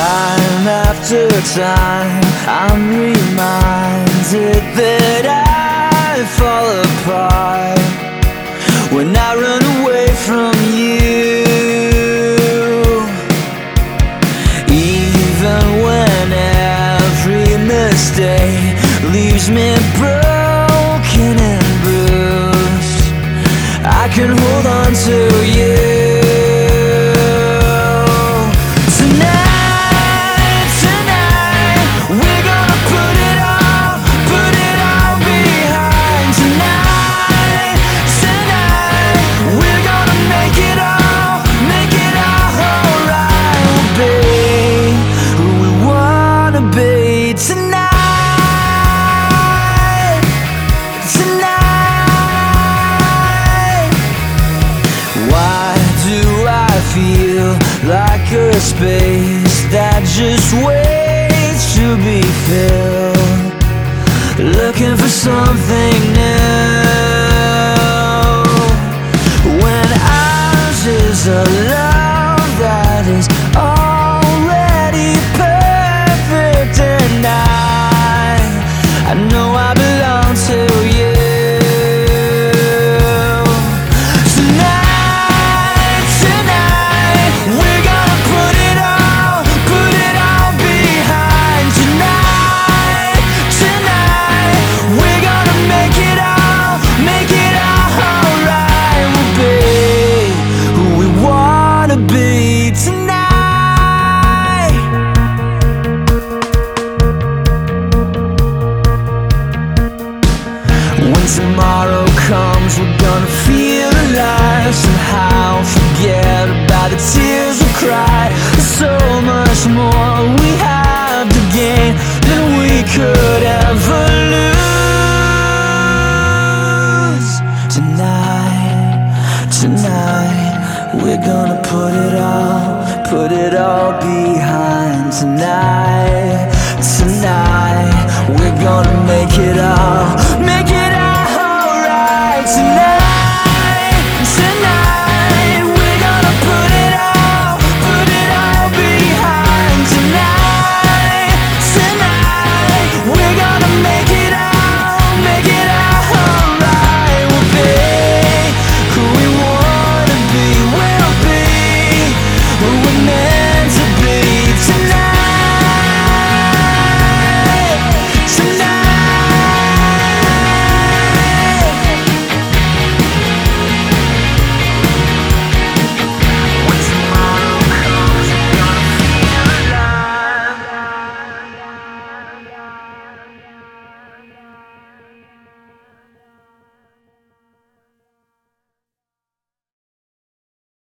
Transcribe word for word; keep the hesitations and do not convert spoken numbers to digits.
Time after time, I'm reminded that I fall apart when I run away from you. Even when every mistake leaves me broken and bruised, I can hold on to you. Like a space that just waits to be filled, looking for something new, when ours is a love that is already perfect. And I, I know I belong to you. When tomorrow comes, we're gonna feel alive somehow. Forget about the tears we cry. There's so much more we have to gain than we could ever lose. Tonight, tonight, we're gonna put it all, put it all behind. Tonight, tonight, we're gonna make it all.